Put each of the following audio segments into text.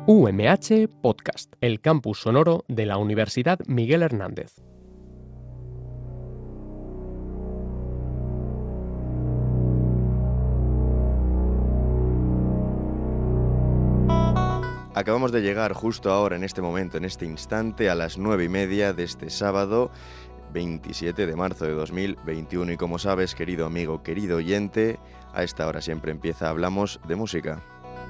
UMH Podcast, el campus sonoro de la Universidad Miguel Hernández. Acabamos de llegar justo ahora, en este momento, en este instante, a las 9:30 de este sábado, 27 de marzo de 2021. Y como sabes, querido amigo, querido oyente, a esta hora siempre empieza Hablamos de Música.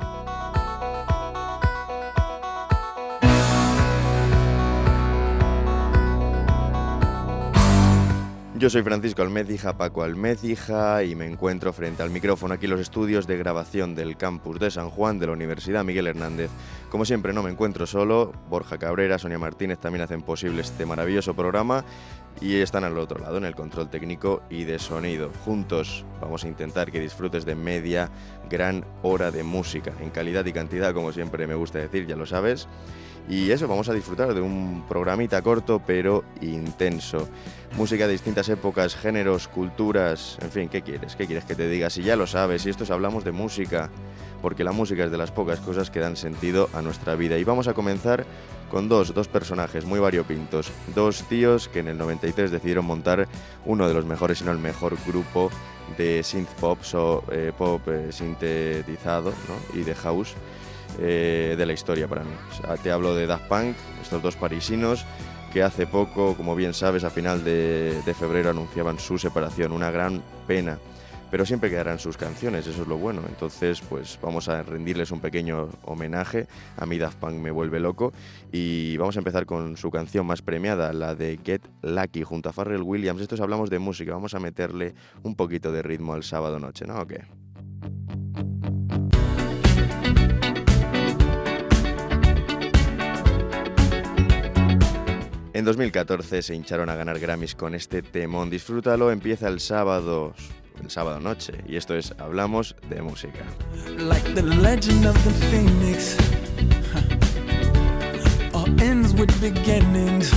Yo soy Francisco Almecija, Paco Almecija, y me encuentro frente al micrófono aquí en los estudios de grabación del campus de San Juan de la Universidad Miguel Hernández. Como siempre, no me encuentro solo. Borja Cabrera, Sonia Martínez también hacen posible este maravilloso programa y están al otro lado en el control técnico y de sonido. Juntos vamos a intentar que disfrutes de media gran hora de música, en calidad y cantidad, como siempre me gusta decir, ya lo sabes. Y eso, vamos a disfrutar de un programita corto pero intenso. Música de distintas épocas, géneros, culturas, en fin, ¿qué quieres? ¿Qué quieres que te diga? Si ya lo sabes, si Hablamos de Música, porque la música es de las pocas cosas que dan sentido a nuestra vida. Y vamos a comenzar con dos personajes muy variopintos, dos tíos que en el 93 decidieron montar uno de los mejores, si no el mejor grupo de synth pop, pop sintetizado, ¿no? Y de house de la historia para mí. O sea, te hablo de Daft Punk, estos dos parisinos que hace poco, como bien sabes, a final de febrero anunciaban su separación. Una gran pena, pero siempre quedarán sus canciones, eso es lo bueno. Entonces, pues vamos a rendirles un pequeño homenaje. A mí Daft Punk me vuelve loco y vamos a empezar con su canción más premiada, la de Get Lucky, junto a Pharrell Williams. Hablamos de música, vamos a meterle un poquito de ritmo al sábado noche, ¿no? ¿O qué? En 2014 se hincharon a ganar Grammys con este temón. Disfrútalo, empieza el sábado noche. Y esto es Hablamos de Música. Like the legend of the phoenix, all ends with beginnings.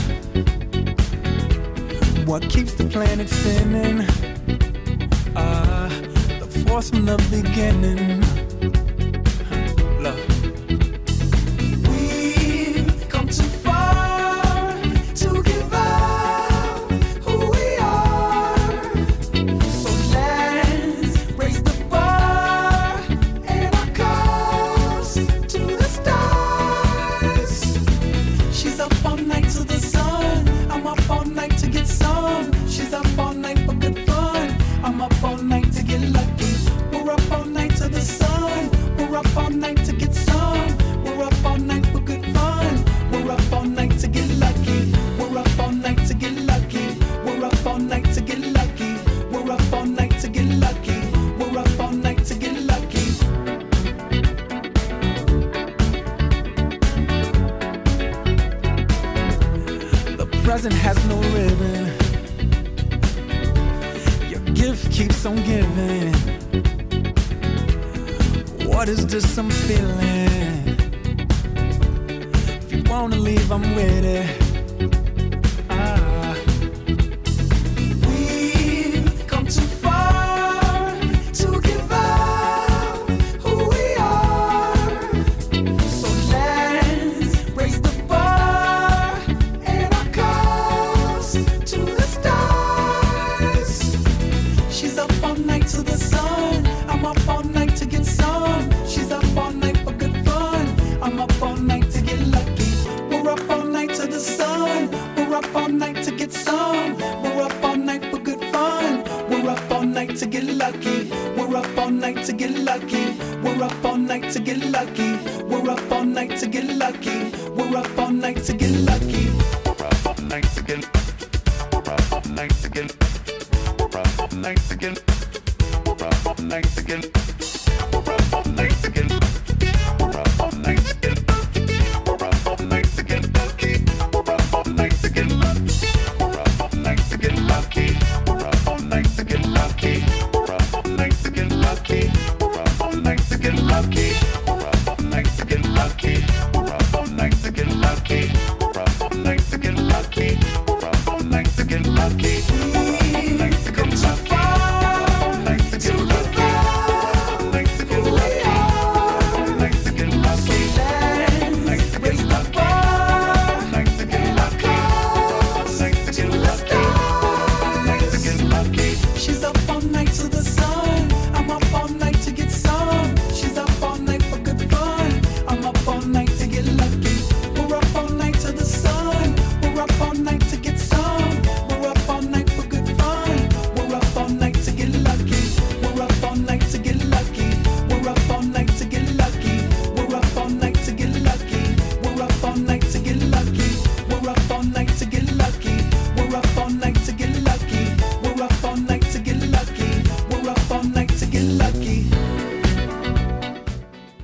What keeps the planet spinning? The force from the beginning. Love. Present has no ribbon. Your gift keeps on giving. What is this I'm feeling? If you wanna leave, I'm with it.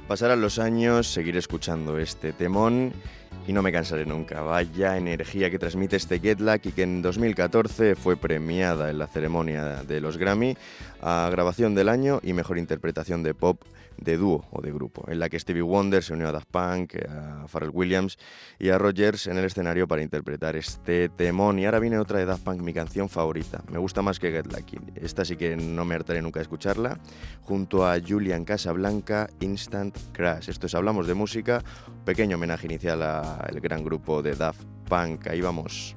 Pasarán los años, seguiré escuchando este temón y no me cansaré nunca. Vaya energía que transmite este Get Luck y que en 2014 fue premiada en la ceremonia de los Grammy a grabación del año y mejor interpretación de pop de dúo o de grupo, en la que Stevie Wonder se unió a Daft Punk, a Pharrell Williams y a Rogers en el escenario para interpretar este temón. Y ahora viene otra de Daft Punk, mi canción favorita. Me gusta más que Get Lucky. Esta sí que no me hartaré nunca de escucharla. Junto a Julian Casablanca, Instant Crash. Esto es Hablamos de Música, pequeño homenaje inicial al gran grupo de Daft Punk. Ahí vamos.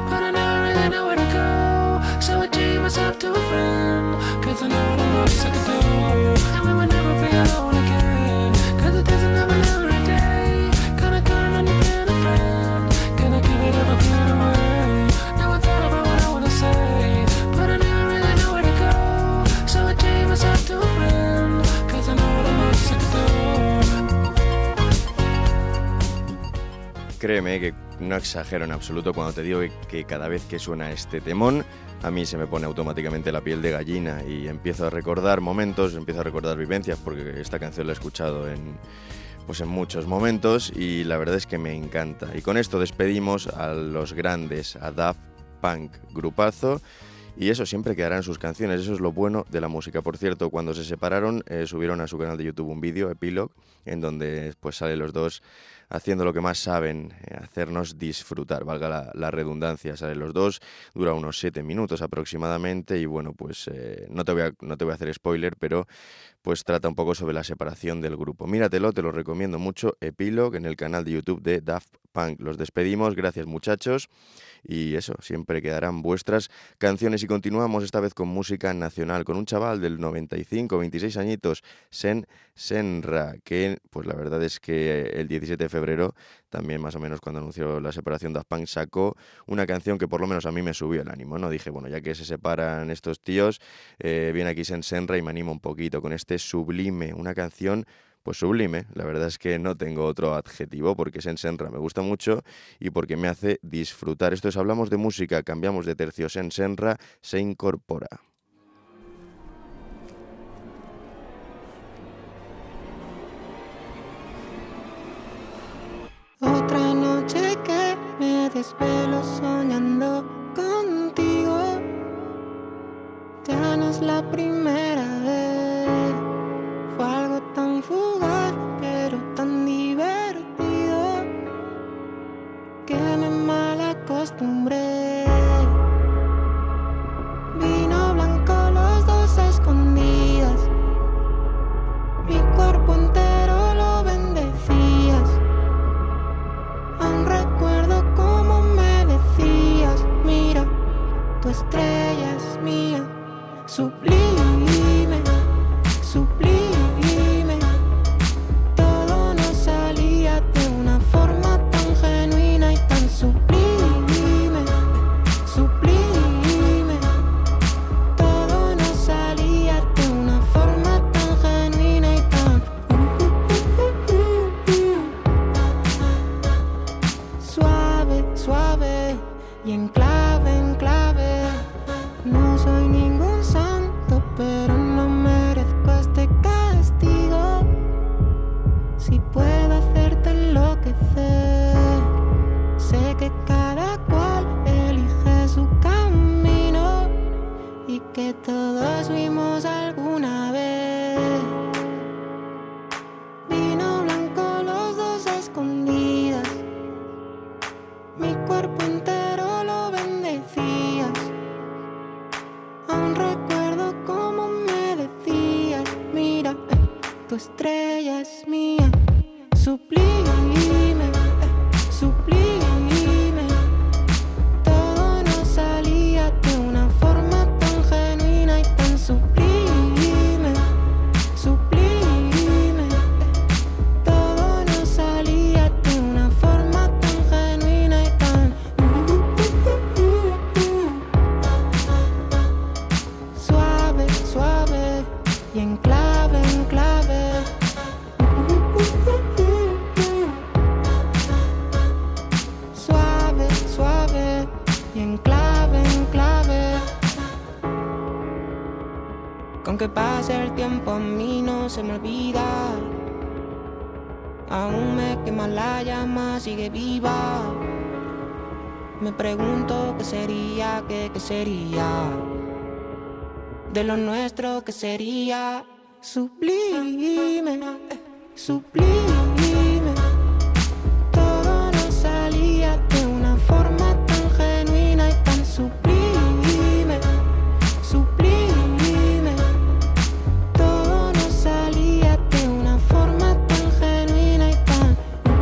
myself to a friend, 'cause I know the love's like a créeme que no exagero en absoluto cuando te digo que cada vez que suena este temón, a mí se me pone automáticamente la piel de gallina y empiezo a recordar momentos, empiezo a recordar vivencias, porque esta canción la he escuchado en muchos momentos y la verdad es que me encanta. Y con esto despedimos a los grandes, a Daft Punk, grupazo. Y eso siempre quedarán sus canciones, eso es lo bueno de la música. Por cierto, cuando se separaron, subieron a su canal de YouTube un vídeo, Epilogue, en donde pues salen los dos haciendo lo que más saben, hacernos disfrutar, valga la redundancia. Salen los dos, dura unos 7 minutos aproximadamente y bueno, pues no te voy a hacer spoiler, pero pues trata un poco sobre la separación del grupo. Míratelo, te lo recomiendo mucho, Epilogue, en el canal de YouTube de Daft Punk. Los despedimos, gracias muchachos. Y eso, siempre quedarán vuestras canciones y continuamos esta vez con música nacional, con un chaval del 95, 26 añitos, Senra, que pues la verdad es que el 17 de febrero, también más o menos cuando anunció la separación de Daft Punk, sacó una canción que por lo menos a mí me subió el ánimo, ¿no? Dije, bueno, ya que se separan estos tíos, viene aquí Senra y me animo un poquito con este Sublime, una canción pues sublime. La verdad es que no tengo otro adjetivo porque Senra me gusta mucho y porque me hace disfrutar. Esto es Hablamos de Música, cambiamos de tercio. Senra se incorpora. Otra noche que me desvelo soñando contigo. Ya no es la primera vez. Fue algo tan fugaz, pero tan divertido, que me malacostumbré. Vino blanco, los dos a escondidas. Mi cuerpo entero lo bendecías. Aún recuerdo cómo me decías: mira, tu estrella es mía. Sublime, sublime. Todo nos salía de una forma tan genuina y tan sublime, sublime. Todo nos salía de una forma tan genuina y tan suave, suave y en clave, en clave. No soy ningún santo, pero no merezco este castigo. Si puedo hacerte enloquecer, sé que cada cual elige su camino y que todos fuimos alguna vez. Vino blanco, los dos a escondidas. Mi cuerpo entero lo bendecías. Aún recuerdo cómo me decías: mira, tu estrella es mía. Sublime, sublime. Todo nos salía de una forma tan genuina y tan sublime, sublime. Todo nos salía de una forma tan genuina y tan suave, suave y en clave, en clave. Suave, suave y en clave, en clave. Con que pase el tiempo a mí no se me olvida. Aún me quema la llama, sigue viva. Me pregunto qué sería, qué sería de lo nuestro, qué sería. Sublime, sublime. Todo nos salía de una forma tan genuina y tan sublime, sublime. Todo nos salía de una forma tan genuina y tan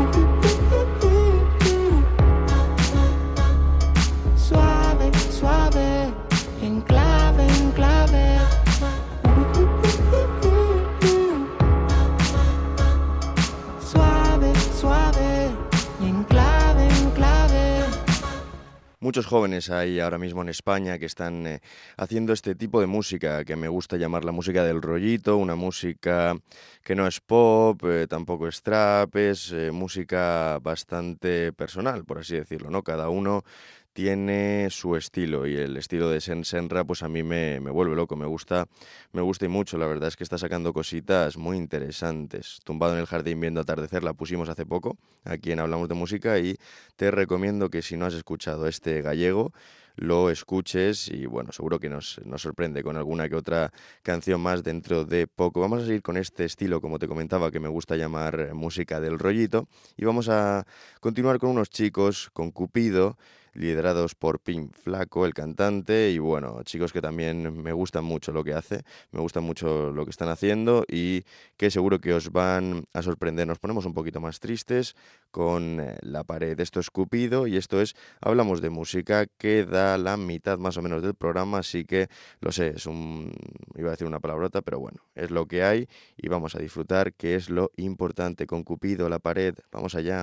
suave, suave, en clave, en clave. muchos jóvenes hay ahora mismo en España que están haciendo este tipo de música que me gusta llamar la música del rollito, una música que no es pop, tampoco es trap, es música bastante personal, por así decirlo, ¿no? Cada uno tiene su estilo y el estilo de Senra pues a mí me vuelve loco, me gusta y mucho. La verdad es que está sacando cositas muy interesantes. Tumbado en el jardín viendo atardecer la pusimos hace poco aquí en Hablamos de Música y te recomiendo que si no has escuchado este gallego lo escuches y bueno, seguro que nos sorprende con alguna que otra canción más dentro de poco. Vamos a seguir con este estilo, como te comentaba, que me gusta llamar música del rollito y vamos a continuar con unos chicos, con Cupido, liderados por Pin Flaco, el cantante, y bueno, chicos que también me gustan mucho lo que hace, me gusta mucho lo que están haciendo y que seguro que os van a sorprender. Nos ponemos un poquito más tristes con La Pared. Esto es Cupido y esto es Hablamos de Música, que da la mitad más o menos del programa, así que lo sé, iba a decir una palabrota, pero bueno, es lo que hay y vamos a disfrutar, que es lo importante. Con Cupido, La Pared, vamos allá.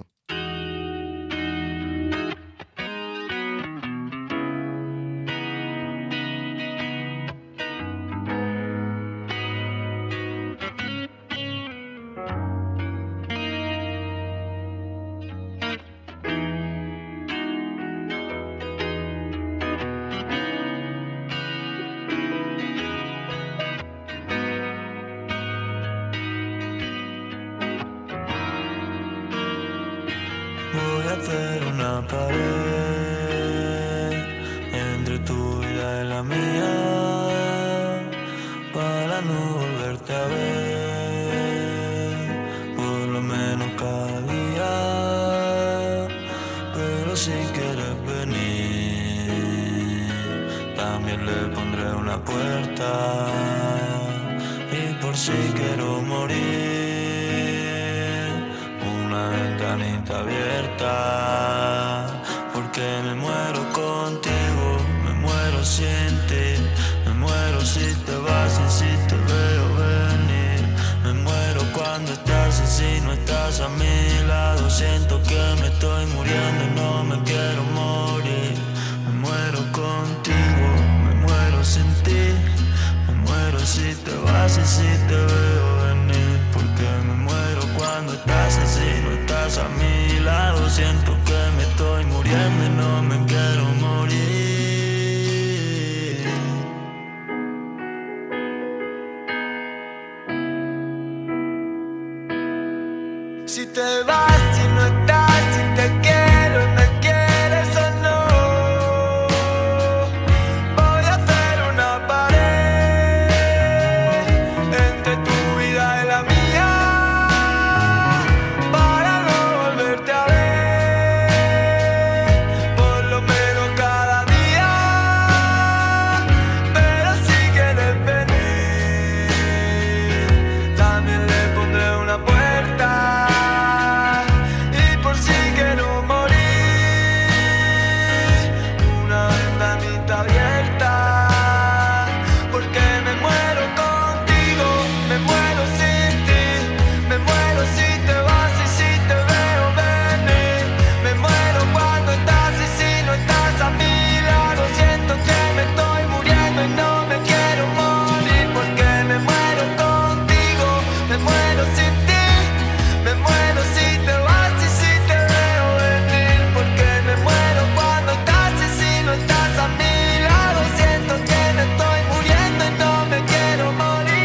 Voy a hacer una pared entre tu vida y la mía para no volverte a ver, por lo menos cada día. Pero si quieres venir, también le pondré una puerta. Y por si quiero morir, una ventanita abierta, porque me muero contigo, me muero sin ti, me muero si te vas y si te veo venir, me muero cuando estás y si no estás a mi lado, siento que me estoy muriendo y no me quiero morir, me muero contigo, me muero sin ti, me muero si te vas y si te veo venir, porque me muero cuando estás y si no estás a mi lado, siento que me estoy muriendo y no me quiero morir. Si te vas, si no estás, si te quiero y me quieres o no, voy a hacer una pared entre tu vida y la mía para no volverte a ver, por lo menos cada día. Pero si quieres venir, también le pondré una puerta. Y por si quiero morir, una ventanita abierta, porque me muero contigo, me muero sin ti, me muero si te vas y si te veo venir, me muero cuando estás y si no estás a mi lado, siento que me estoy muriendo y no me quiero morir, porque me muero contigo, me muero sin ti, me muero si te vas y si te veo venir, porque me muero cuando estás y si no estás a mi lado, siento que me estoy muriendo y no me quiero morir.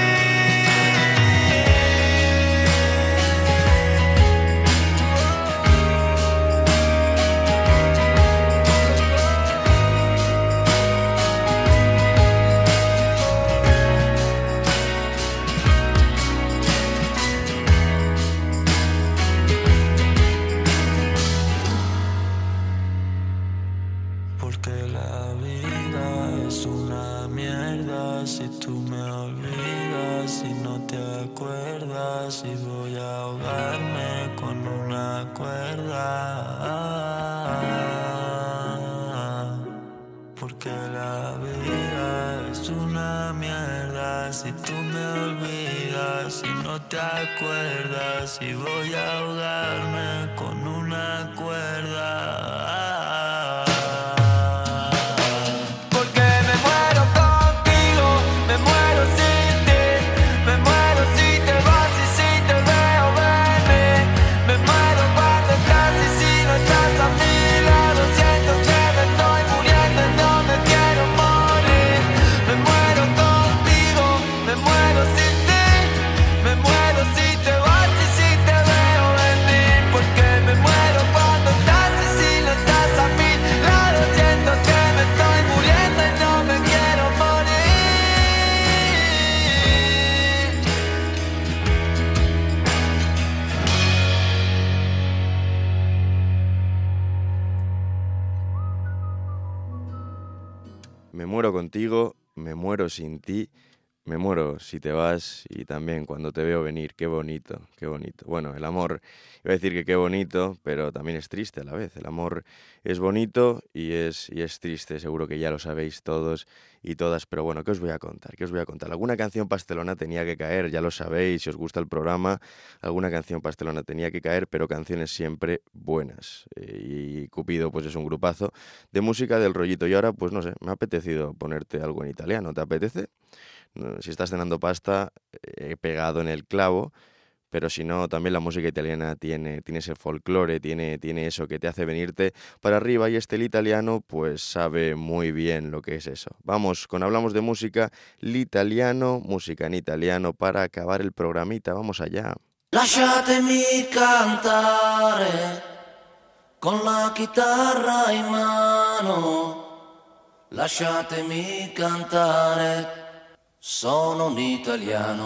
Porque la vida es una mierda si tú me olvidas, si no te acuerdas, y voy a ahogarme con una cuerda. Porque la vida es una mierda si tú me olvidas, si no te acuerdas, y voy a ahogarme con una cuerda. me muero contigo, me muero sin ti, me muero si te vas y también cuando te veo venir. Qué bonito, qué bonito. Bueno, el amor, iba a decir que qué bonito, pero también es triste a la vez. El amor es bonito y es triste, seguro que ya lo sabéis todos y todas. Pero bueno, ¿qué os voy a contar? ¿Qué os voy a contar? Alguna canción pastelona tenía que caer, ya lo sabéis, si os gusta el programa, alguna canción pastelona tenía que caer, pero canciones siempre buenas. Y Cupido pues es un grupazo de música del rollito. Y ahora, pues no sé, me ha apetecido ponerte algo en italiano. ¿Te apetece? Si estás cenando pasta, he pegado en el clavo, pero si no, también la música italiana tiene ese folclore, tiene eso que te hace venirte para arriba, y el italiano pues sabe muy bien lo que es eso. Vamos, hablamos de música, l'italiano, música en italiano para acabar el programita, vamos allá. Lasciatemi cantare con la chitarra in mano, lasciatemi cantare. Sono un italiano.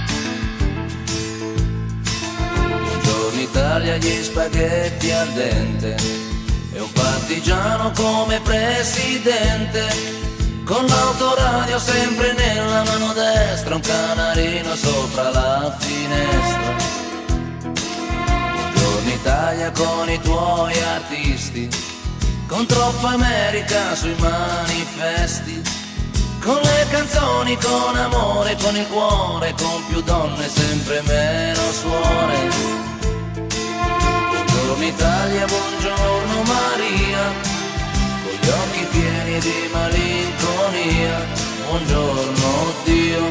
Buongiorno Italia, gli spaghetti al dente e un partigiano come presidente, con l'autoradio sempre nella mano destra, un canarino sopra la finestra. Buongiorno Italia con i tuoi artisti, con troppa America sui manifesti, con le canzoni, con amore, con il cuore, con più donne, sempre meno suore. Buongiorno Italia, buongiorno Maria, con gli occhi pieni di malinconia. Buongiorno Dio,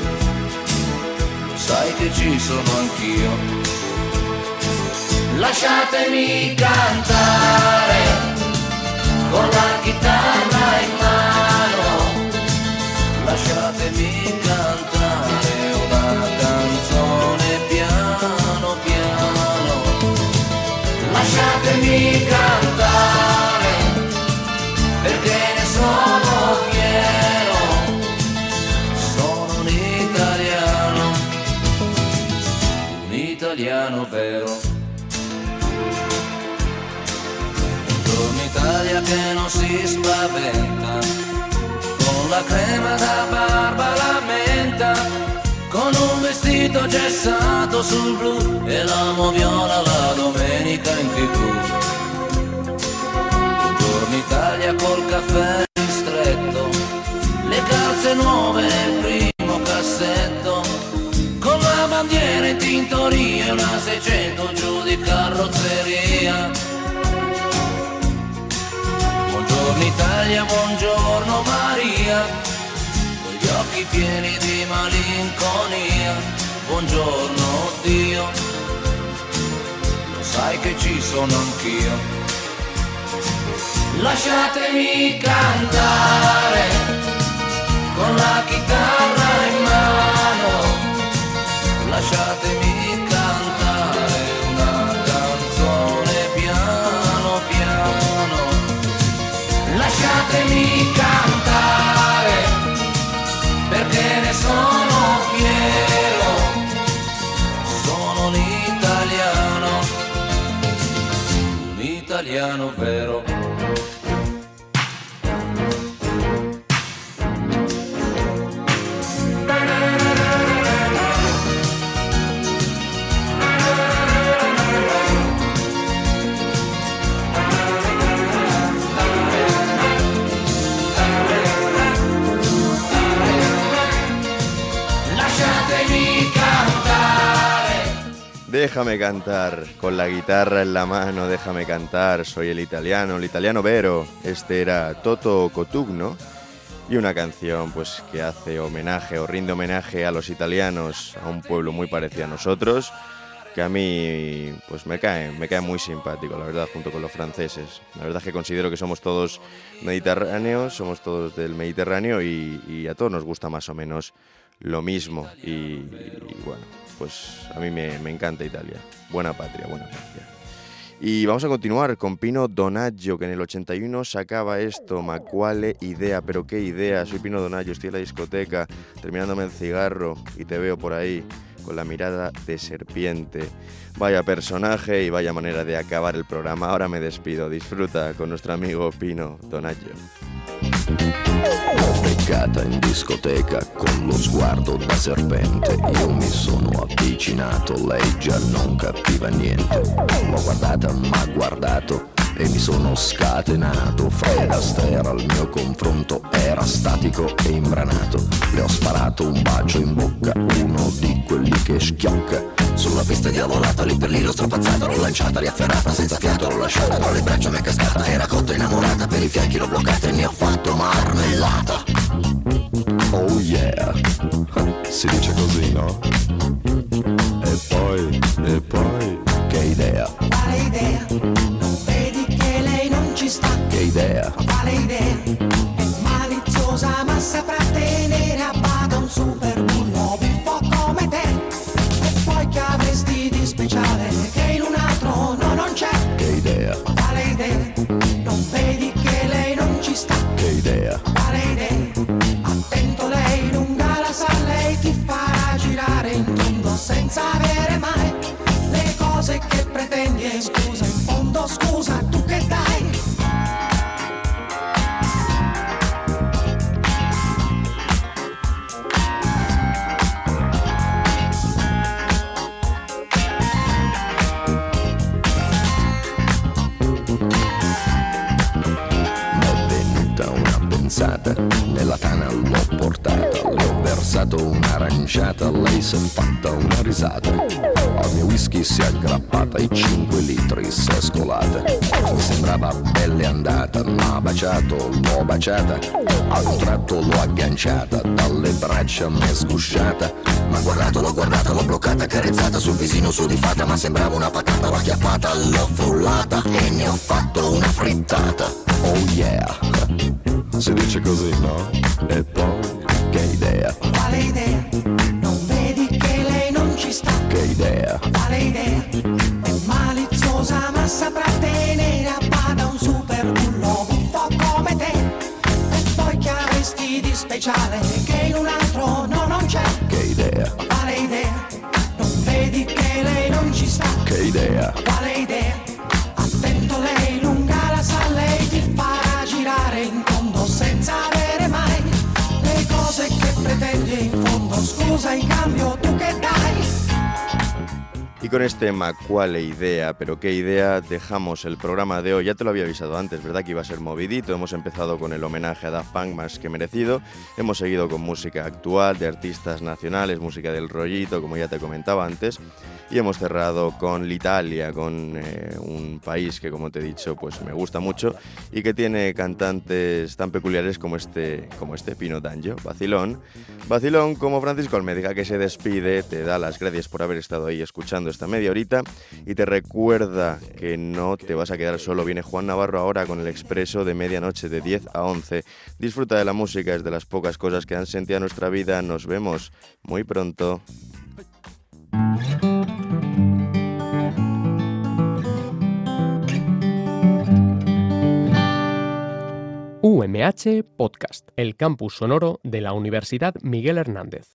lo sai che ci sono anch'io. Lasciatemi cantare con la chitarra in mano, lasciatemi cantare una canzone piano piano, lasciatemi cantare perché ne sono fiero, sono un italiano vero. Buongiorno Italia che non si spaventa, con la crema da barba la menta, con un vestito gessato sul blu e l'amo viola la domenica in TV. Buongiorno Italia col caffè ristretto, le calze nuove nel primo cassetto, con la bandiera in tintoria e una 600 giù di carrozzeria. Buongiorno Italia, buongiorno Maria, con gli occhi pieni di malinconia. Buongiorno Dio, lo sai che ci sono anch'io. Lasciatemi cantare con la chitarra in mano, lasciatemi cantare una canzone piano piano, lasciatemi cantare perché ne sono fiero, sono un italiano vero. Déjame cantar, con la guitarra en la mano, déjame cantar, soy el italiano vero. Este era Toto Cotugno, y una canción pues que hace homenaje o rinde homenaje a los italianos, a un pueblo muy parecido a nosotros, que a mí pues me cae muy simpático, la verdad, junto con los franceses. La verdad es que considero que somos todos mediterráneos, somos todos del Mediterráneo y a todos nos gusta más o menos lo mismo. Y bueno, pues a mí me encanta Italia. Buena patria, buena patria. Y vamos a continuar con Pino Donaggio, que en el 81 sacaba esto, Ma quale idea, pero qué idea. Soy Pino Donaggio, estoy en la discoteca, terminándome el cigarro y te veo por ahí con la mirada de serpiente. Vaya personaje y vaya manera de acabar el programa. Ahora me despido, disfruta con nuestro amigo Pino Donaggio. beccata in discoteca con lo sguardo da serpente. Io mi sono avvicinato, lei già non capiva niente. L'ho guardata, m'ha guardato e mi sono scatenato. Fred Astaire al mio confronto era statico e imbranato. Le ho sparato un bacio in bocca, uno di quelli che schiocca. Sulla pista diavolata, lì per lì l'ho strappazzata, l'ho lanciata, riafferrata, senza fiato l'ho lasciata, tra le braccia mi è cascata, era cotta innamorata, per i fianchi l'ho bloccata e ne ho fatto marmellata. Oh yeah, si dice così, no? E poi, che idea? Quale idea? Non vedi che lei non ci sta? Che idea? Quale idea? È maliziosa ma saprà tenere a bada un super bullo buffo come te. E poi che avresti di speciale che in un altro no non c'è? Che idea? Quale idea? Non vedi che lei non ci sta? Che idea? Quale idea? Attento, lei lunga la sa, lei ti farà girare in tondo senza avere mai le cose che pretendi. E scusa, in fondo scusa, tu che dai? Nella tana l'ho portata, le ho versato un'aranciata, lei si è fatta una risata. Al mio whisky si è aggrappata, i 5 litri si è scolata. Mi sembrava pelle andata, m'ha baciato, l'ho baciata. A un tratto l'ho agganciata, dalle braccia m'è sgusciata. M'ha guardato, l'ho guardata, l'ho bloccata, carezzata sul visino sudifata. Ma sembrava una patata, l'ho acchiappata, l'ho frullata e ne ho fatto una frittata. Oh yeah, si dice così, no? E poi, che idea? Quale idea? Non vedi che lei non ci sta? Che idea? Quale idea? È maliziosa ma saprà tenere a bada un super bullo buffo come te. E poi che avresti di speciale che in un altro no non c'è? Che idea? Quale idea? Non vedi che lei non ci sta? Che idea? Quale idea? Attento, lei lunga la sa, lei ti farà girare in tondo senza avere mai le cose che pretendi. In fondo scusa, in cambio tu che dai? Y con este ma cuál idea, pero qué idea, dejamos el programa de hoy. Ya te lo había avisado antes, ¿verdad? Que iba a ser movidito. Hemos empezado con el homenaje a Daft Punk, más que merecido. Hemos seguido con música actual, de artistas nacionales, música del rollito, como ya te comentaba antes. Y hemos cerrado con l'Italia, con un país que, como te he dicho, pues me gusta mucho y que tiene cantantes tan peculiares como este Pino D'Angio, Vacilón. Vacilón como Francisco Almédiga, que se despide, te da las gracias por haber estado ahí escuchando esta media horita y te recuerda que no te vas a quedar solo. Viene Juan Navarro ahora con el Expreso de medianoche de 10 a 11. Disfruta de la música, es de las pocas cosas que dan sentido a nuestra vida. Nos vemos muy pronto. UMH Podcast, el campus sonoro de la Universidad Miguel Hernández.